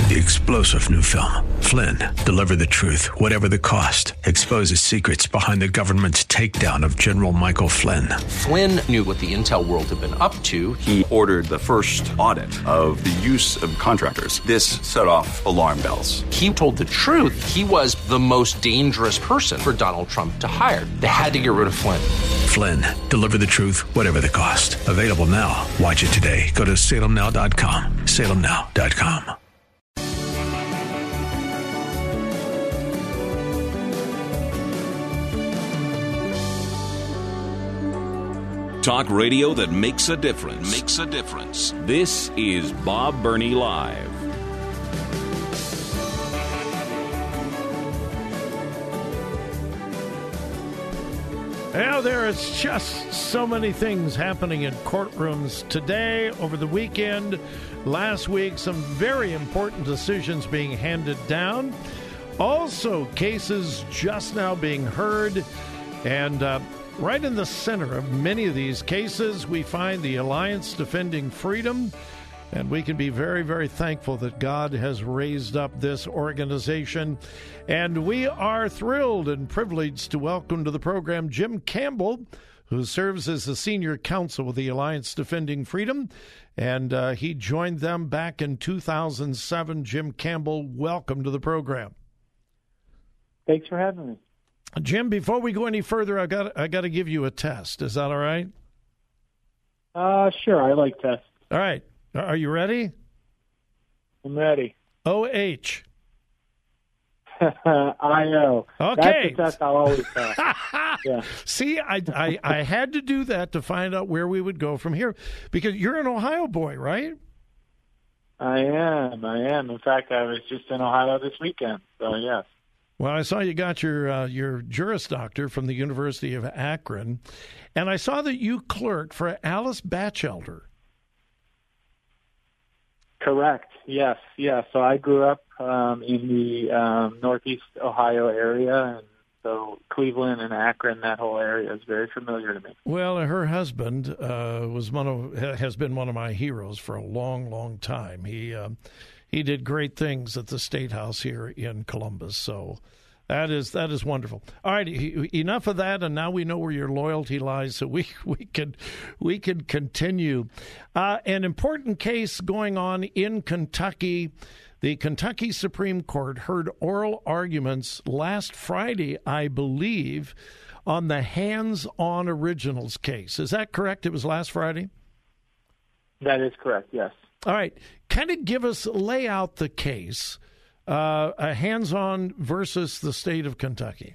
The explosive new film, Flynn, deliver the truth, whatever the cost, exposes secrets behind the government's takedown of General Michael Flynn. Flynn knew what the intel world had been up to. He ordered the first audit of the use of contractors. This set off alarm bells. He told the truth. He was the most dangerous person for Donald Trump to hire. They had to get rid of Flynn. Flynn, deliver the truth, whatever the cost. Available now. Watch it today. Go to salemnow.com. salemnow.com. Talk radio that makes a difference. Makes a difference. This is Bob Burney Live. Well, there is just so many things happening in courtrooms today, over the weekend, last week, some very important decisions being handed down. Also, cases just now being heard, and right in the center of many of these cases, we find the Alliance Defending Freedom, and we can be very, very thankful that God has raised up this organization. And we are thrilled and privileged to welcome to the program Jim Campbell, who serves as the senior counsel with the Alliance Defending Freedom, and he joined them back in 2007. Jim Campbell, welcome to the program. Thanks for having me. Jim, before we go any further, I got to give you a test. Is that all right? Sure. I like tests. All right. Are you ready? I'm ready. OH. I-O. Okay. That's a test I'll always pass. Yeah. See, I had to do that to find out where we would go from here, because you're an Ohio boy, right? I am. In fact, I was just in Ohio this weekend, so yes. Well, I saw you got your Juris Doctor from the University of Akron, and I saw that you clerked for Alice Batchelder. Correct. Yes. So I grew up in the Northeast Ohio area, and so Cleveland and Akron, that whole area is very familiar to me. Well, her husband has been one of my heroes for a long, long time. He did great things at the State House here in Columbus, so that is wonderful. All right, enough of that, and now we know where your loyalty lies, so we can continue. An important case going on in Kentucky. The Kentucky Supreme Court heard oral arguments last Friday, I believe, on the Hands-On Originals case. Is that correct? It was last Friday? That is correct, yes. All right. Kind of lay out the case, a Hands-On versus the state of Kentucky.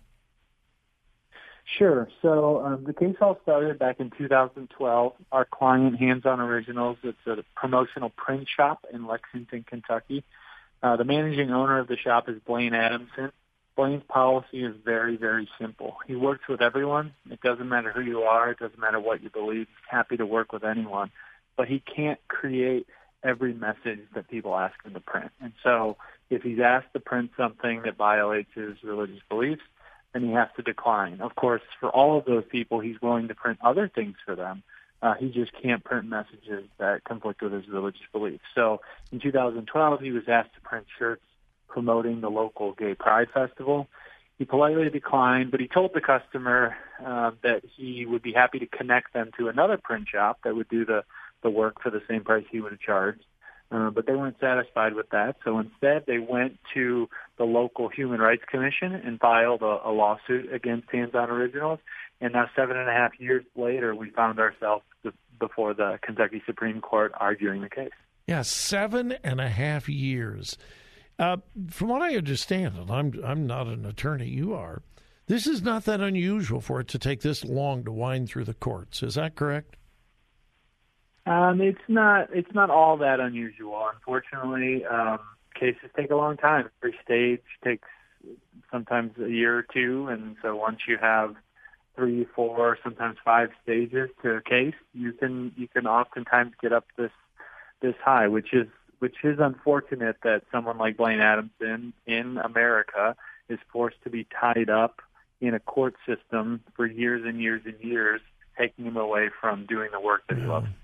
Sure. So the case all started back in 2012. Our client, Hands-On Originals, it's a promotional print shop in Lexington, Kentucky. The managing owner of the shop is Blaine Adamson. Blaine's policy is very, very simple. He works with everyone. It doesn't matter who you are. It doesn't matter what you believe. He's happy to work with anyone. But he can't create every message that people ask him to print. And so if he's asked to print something that violates his religious beliefs, then he has to decline. Of course, for all of those people, he's willing to print other things for them. He just can't print messages that conflict with his religious beliefs. So in 2012, he was asked to print shirts promoting the local gay pride festival. He politely declined, but he told the customer that he would be happy to connect them to another print shop that would do the work for the same price he would have charged. But they weren't satisfied with that. So instead, they went to the local Human Rights Commission and filed a lawsuit against Hands-On Originals. And now 7.5 years later, we found ourselves before the Kentucky Supreme Court arguing the case. Yeah, 7.5 years. From what I understand, and I'm not an attorney, you are, this is not that unusual for it to take this long to wind through the courts. Is that correct? It's not all that unusual. Unfortunately, cases take a long time. Every stage takes sometimes a year or two, and so once you have 3, 4, sometimes 5 stages to a case, you can oftentimes get up this high, which is unfortunate that someone like Blaine Adamson in America is forced to be tied up in a court system for years and years and years, taking him away from doing the work that he loves to do.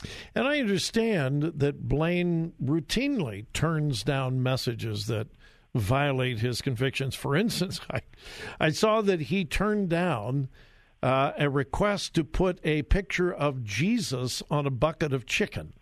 And I understand that Blaine routinely turns down messages that violate his convictions. For instance, I saw that he turned down a request to put a picture of Jesus on a bucket of chicken.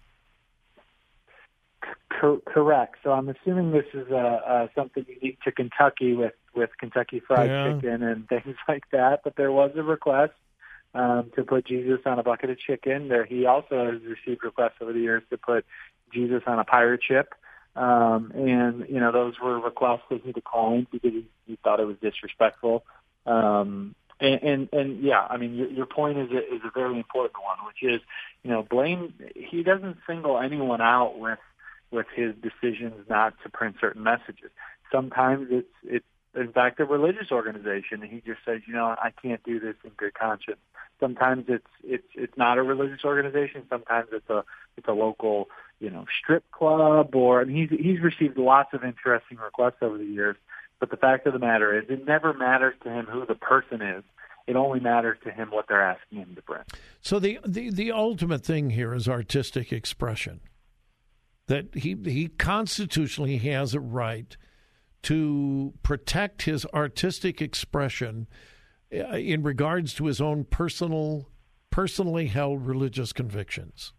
Correct. So I'm assuming this is something unique to Kentucky with Kentucky Fried Chicken and things like that. But there was a request to put Jesus on a bucket of chicken. He also has received requests over the years to put Jesus on a pirate ship. And, those were requests that he declined because he thought it was disrespectful. And yeah, I mean, your point is a very important one, which is, Blaine, he doesn't single anyone out with his decisions not to print certain messages. Sometimes it's in fact a religious organization, and he just says, I can't do this in good conscience. Sometimes it's not a religious organization. Sometimes it's a local, strip club, and he's received lots of interesting requests over the years. But the fact of the matter is, it never matters to him who the person is. It only matters to him what they're asking him to print. So the ultimate thing here is artistic expression. That he constitutionally has a right to protect his artistic expression in regards to his own personally held religious convictions.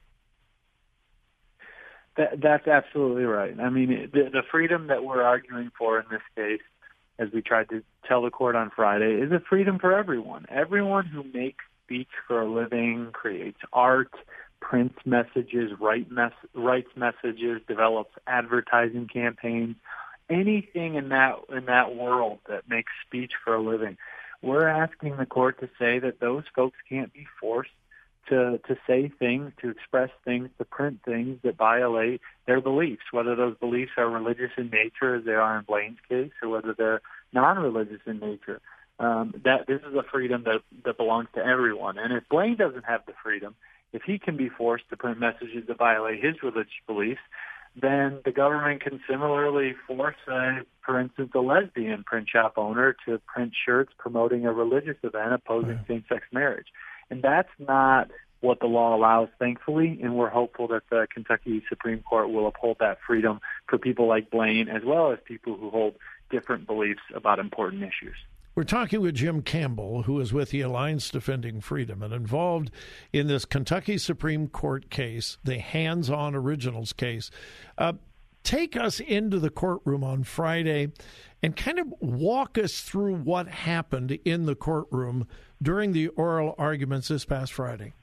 That's absolutely right. I mean, the freedom that we're arguing for in this case, as we tried to tell the court on Friday, is a freedom for everyone. Everyone who makes speech for a living, creates art, prints messages, writes messages, develops advertising campaigns, anything in that world that makes speech for a living. We're asking the court to say that those folks can't be forced to say things, to express things, to print things that violate their beliefs, whether those beliefs are religious in nature, as they are in Blaine's case, or whether they're non-religious in nature. That this is a freedom that belongs to everyone. And if Blaine doesn't have the freedom, if he can be forced to print messages that violate his religious beliefs, then the government can similarly force, for instance, a lesbian print shop owner to print shirts promoting a religious event opposing same-sex marriage. And that's not what the law allows, thankfully, and we're hopeful that the Kentucky Supreme Court will uphold that freedom for people like Blaine, as well as people who hold different beliefs about important issues. We're talking with Jim Campbell, who is with the Alliance Defending Freedom and involved in this Kentucky Supreme Court case, the Hands-On Originals case. Take us into the courtroom on Friday and kind of walk us through what happened in the courtroom during the oral arguments this past Friday.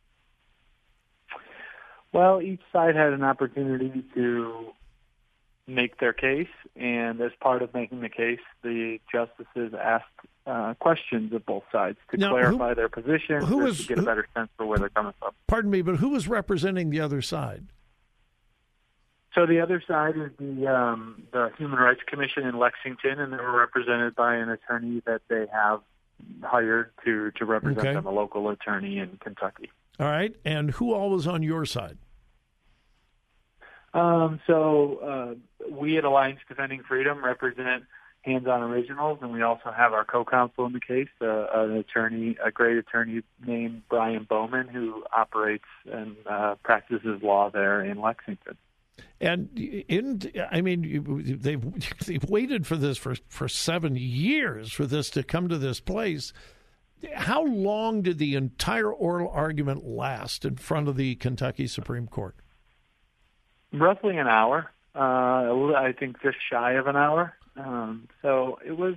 Well, each side had an opportunity to make their case, and as part of making the case, the justices asked questions of both sides to clarify their positions, to get a better sense for where they're coming from. Pardon me, but who was representing the other side? So the other side is the Human Rights Commission in Lexington, and they were represented by an attorney that they have hired to represent them, a local attorney in Kentucky. All right, and who all was on your side? So we at Alliance Defending Freedom represent Hands-On Originals, and we also have our co-counsel in the case, a great attorney named Brian Bowman, who operates and practices law there in Lexington. And they've waited for this for 7 years for this to come to this place. How long did the entire oral argument last in front of the Kentucky Supreme Court? Roughly an hour. I think just shy of an hour. So it was,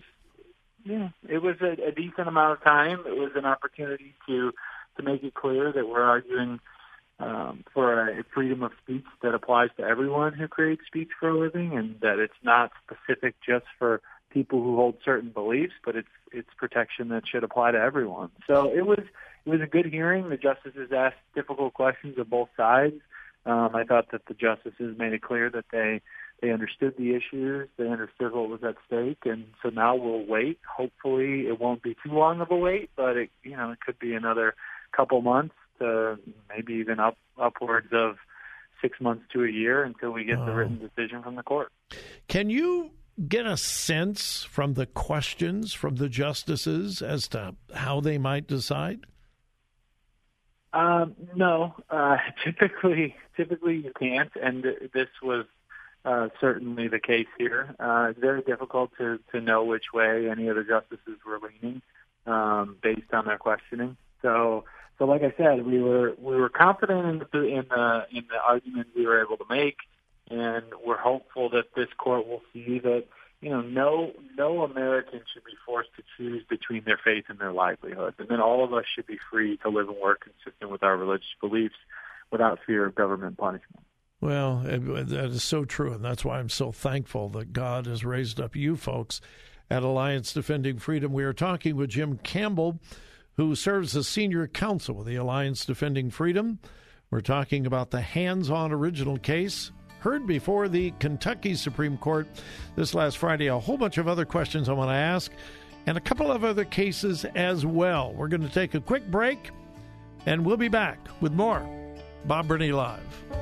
a decent amount of time. It was an opportunity to make it clear that we're arguing for a freedom of speech that applies to everyone who creates speech for a living, and that it's not specific just for people who hold certain beliefs, but it's protection that should apply to everyone. So it was a good hearing. The justices asked difficult questions of both sides. I thought that the justices made it clear that they understood the issues, they understood what was at stake, and so now we'll wait. Hopefully it won't be too long of a wait, but it could be another couple months to maybe even upwards of 6 months to a year until we get the written decision from the court. Can you get a sense from the questions from the justices as to how they might decide? No, typically you can't, and this was certainly the case here. It's very difficult to know which way any of the justices were leaning based on their questioning. So like I said, we were confident in the argument we were able to make, and we're hopeful that this court will see that no American should be forced to choose between their faith and their livelihood, and then all of us should be free to live and work consistent with our religious beliefs without fear of government punishment. Well, that is so true, and that's why I'm so thankful that God has raised up you folks at Alliance Defending Freedom. We are talking with Jim Campbell, who serves as senior counsel with the Alliance Defending Freedom. We're talking about the hands-on original case heard before the Kentucky Supreme Court this last Friday. A whole bunch of other questions I want to ask, and a couple of other cases as well. We're going to take a quick break, and we'll be back with more Bob Burney Live.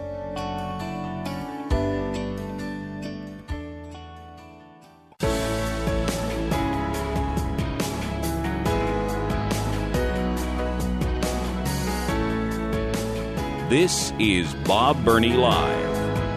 This is Bob Burney Live.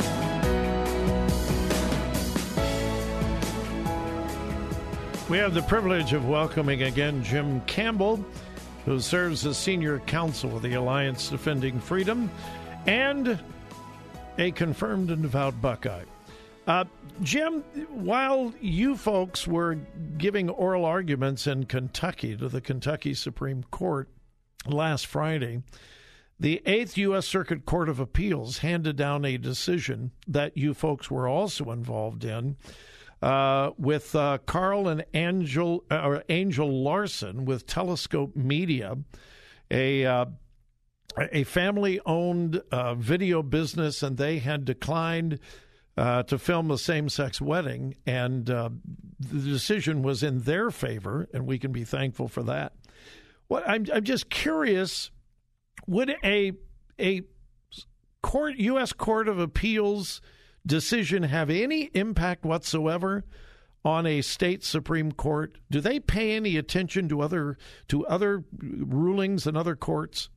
We have the privilege of welcoming again Jim Campbell, who serves as senior counsel with the Alliance Defending Freedom and a confirmed and devout Buckeye. Jim, while you folks were giving oral arguments in Kentucky to the Kentucky Supreme Court last Friday, the 8th U.S. Circuit Court of Appeals handed down a decision that you folks were also involved in with Carl and Angel Larson with Telescope Media, a family-owned video business, and they had declined to film a same-sex wedding, and the decision was in their favor, and we can be thankful for that. I'm just curious. Would a U.S. Court of Appeals decision have any impact whatsoever on a state Supreme Court? Do they pay any attention to other rulings in other courts?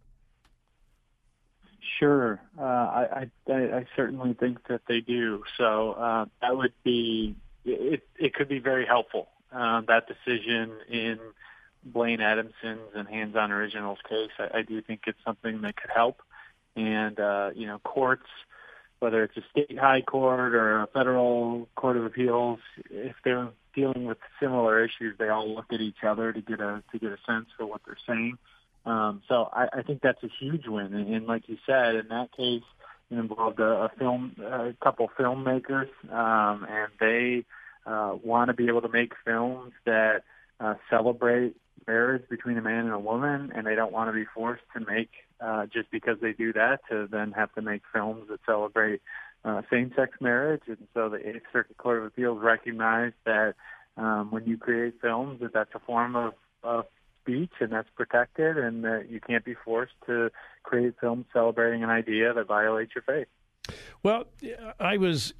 Sure, I certainly think that they do. So that would be it. Could be very helpful. That decision in Blaine Adamson's and Hands-On Originals case, I do think it's something that could help. And, courts, whether it's a state high court or a federal court of appeals, if they're dealing with similar issues, they all look at each other to get a sense for what they're saying. So I think that's a huge win. And like you said, in that case, it involved a couple filmmakers, and they want to be able to make films that celebrate marriage between a man and a woman, and they don't want to be forced to make, just because they do that, to then have to make films that celebrate same-sex marriage. And so the 8th Circuit Court of Appeals recognized that when you create films, that's a form of speech, and that's protected, and that you can't be forced to create films celebrating an idea that violates your faith. Well, I was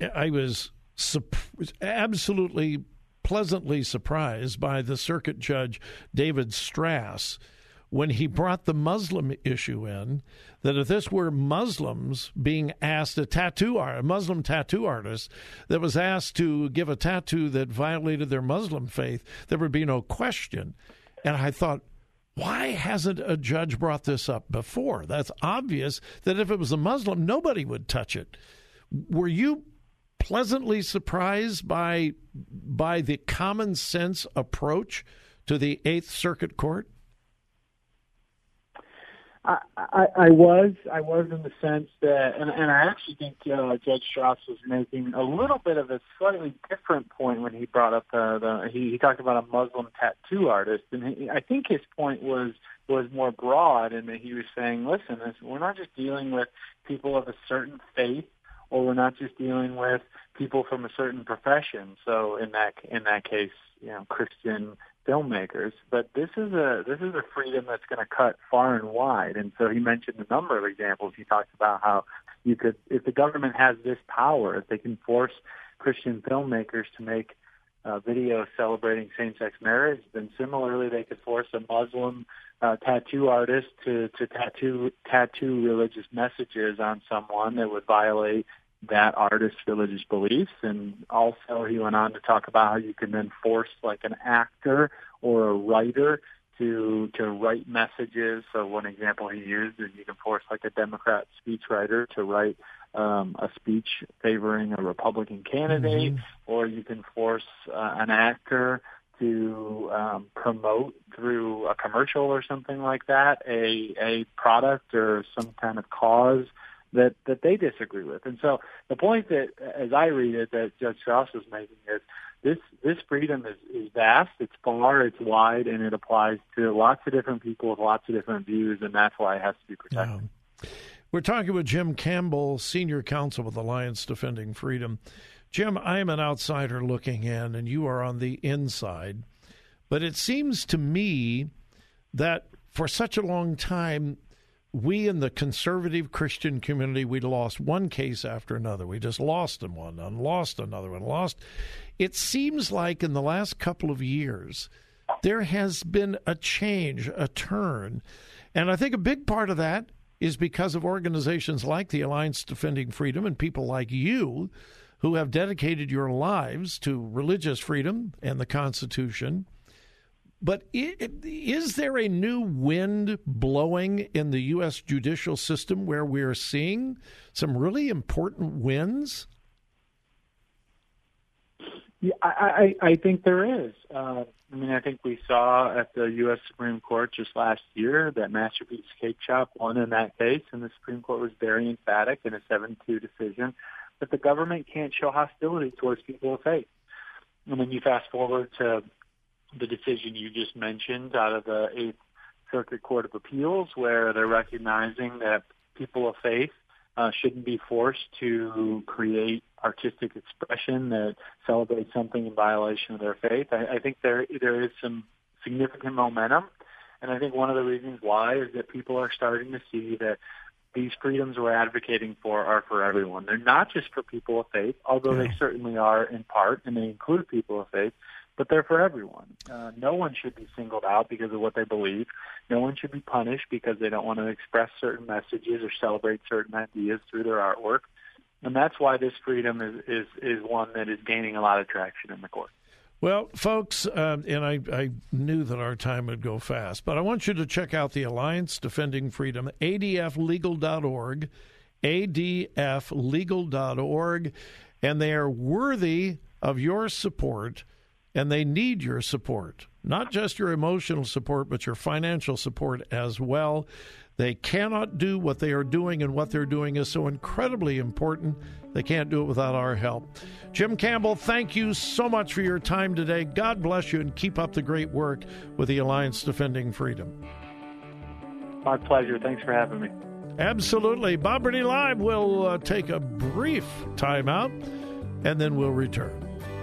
absolutely pleasantly surprised by the circuit judge David Strass when he brought the Muslim issue in, that if this were Muslims being asked, a Muslim tattoo artist that was asked to give a tattoo that violated their Muslim faith, there would be no question. And I thought, why hasn't a judge brought this up before? That's obvious that if it was a Muslim, nobody would touch it. Were you pleasantly surprised by the common sense approach to the 8th Circuit Court? I was in the sense that, and I actually think Judge Strauss was making a little bit of a slightly different point when he brought up he talked about a Muslim tattoo artist, and I think his point was more broad in that he was saying, listen, we're not just dealing with people of a certain faith, or we're not just dealing with people from a certain profession. So in that case, Christian filmmakers, but this is a freedom that's going to cut far and wide. And so he mentioned a number of examples. He talked about how you could, if the government has this power, if they can force Christian filmmakers to make video celebrating same-sex marriage, then similarly they could force a Muslim tattoo artist to tattoo religious messages on someone that would violate that artist's religious beliefs. And also he went on to talk about how you can then force like an actor or a writer to write messages. So one example he used is you can force like a Democrat speechwriter to write a speech favoring a Republican candidate, or you can force an actor to promote through a commercial or something like that a product or some kind of cause that they disagree with. And so the point that, as I read it, that Judge Strauss was making is this freedom is vast, it's far, it's wide, and it applies to lots of different people with lots of different views, and that's why it has to be protected. Yeah. We're talking with Jim Campbell, Senior Counsel with Alliance Defending Freedom. Jim, I am an outsider looking in, and you are on the inside. But it seems to me that for such a long time, we in the conservative Christian community, we lost one case after another. We just lost one and lost another and lost. It seems like in the last couple of years, there has been a change, a turn. And I think a big part of that is because of organizations like the Alliance Defending Freedom and people like you who have dedicated your lives to religious freedom and the Constitution. But is there a new wind blowing in the U.S. judicial system where we're seeing some really important wins? Yeah, I think there is. I think we saw at the U.S. Supreme Court just last year that Masterpiece Cake Shop won in that case, and the Supreme Court was very emphatic in a 7-2 decision that the government can't show hostility towards people of faith. And when you fast forward to the decision you just mentioned out of the Eighth Circuit Court of Appeals, where they're recognizing that people of faith shouldn't be forced to create artistic expression that celebrates something in violation of their faith. I think there is some significant momentum, and I think one of the reasons why is that people are starting to see that these freedoms we're advocating for are for everyone. They're not just for people of faith, although they certainly are in part, and they include people of faith, but they're for everyone. No one should be singled out because of what they believe. No one should be punished because they don't want to express certain messages or celebrate certain ideas through their artwork. And that's why this freedom is one that is gaining a lot of traction in the court. Well, folks, and I knew that our time would go fast, but I want you to check out the Alliance Defending Freedom, adflegal.org, adflegal.org, and they are worthy of your support, and they need your support, not just your emotional support, but your financial support as well. They cannot do what they are doing, and what they're doing is so incredibly important. They can't do it without our help. Jim Campbell, thank you so much for your time today. God bless you, and keep up the great work with the Alliance Defending Freedom. My pleasure. Thanks for having me. Absolutely. Bob Burney Live will take a brief time out, and then we'll return.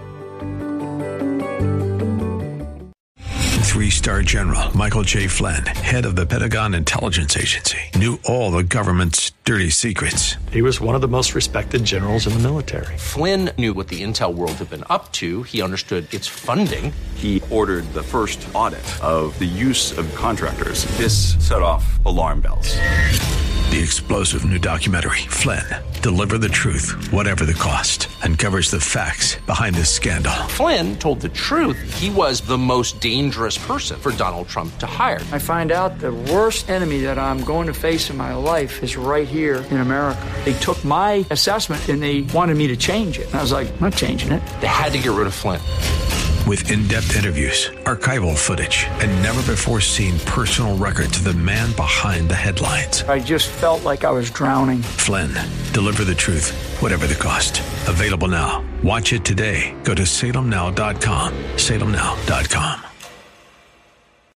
3-star General Michael J. Flynn, head of the Pentagon Intelligence Agency, knew all the government's dirty secrets. He was one of the most respected generals in the military. Flynn knew what the intel world had been up to. He understood its funding. He ordered the first audit of the use of contractors. This set off alarm bells. The explosive new documentary, Flynn, Deliver the Truth, Whatever the Cost, uncovers the facts behind the scandal. Flynn told the truth. He was the most dangerous person for Donald Trump to hire. I find out the worst enemy that I'm going to face in my life is right here in America. They took my assessment and they wanted me to change it. And I was like, I'm not changing it. They had to get rid of Flynn. With in-depth interviews, archival footage, and never-before-seen personal records of the man behind the headlines. I just felt like I was drowning. Flynn, Deliver the Truth, Whatever the Cost. Available now. Watch it today. Go to salemnow.com. salemnow.com.